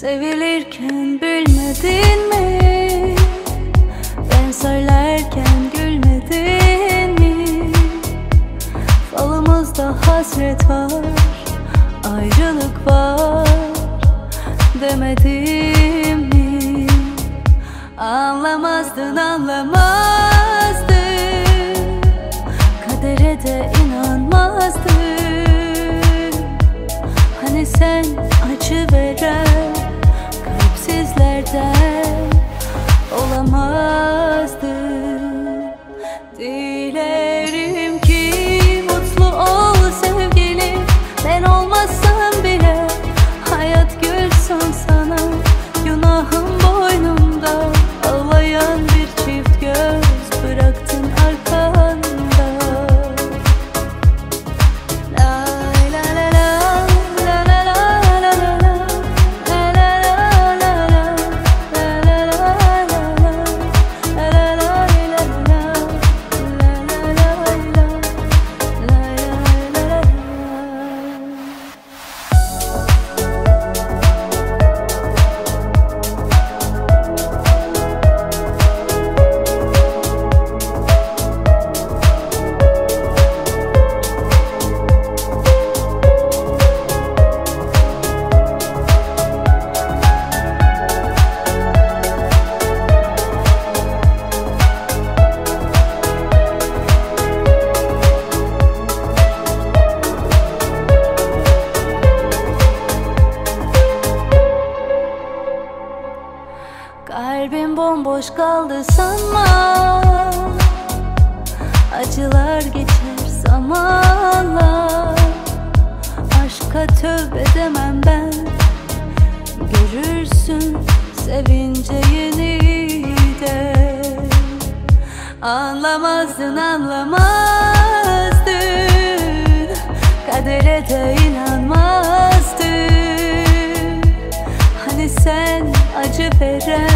Sevilirken bilmedin mi? Ben söylerken gülmedin mi? Falımızda hasret var, ayrılık var demedim mi? Anlamazdın, anlamazdın. Kadere de inanmazdın. Hani sen acı veren kalpsizlerden olamazdın. Dilerim ki mutlu ol sevgilim. Ben olmazsam bile hayat gülsün sana. Günahım boynumda, ağlayan bir çift göz bıraktın arkanda. Kalbim bomboş kaldı sanma. Acılar geçer zamanla. Aşka tövbe demem ben. Görürsün sevince yeniden. Anlamazdın, anlamazdın. Kadere de inanmazdın. Hani sen acı veren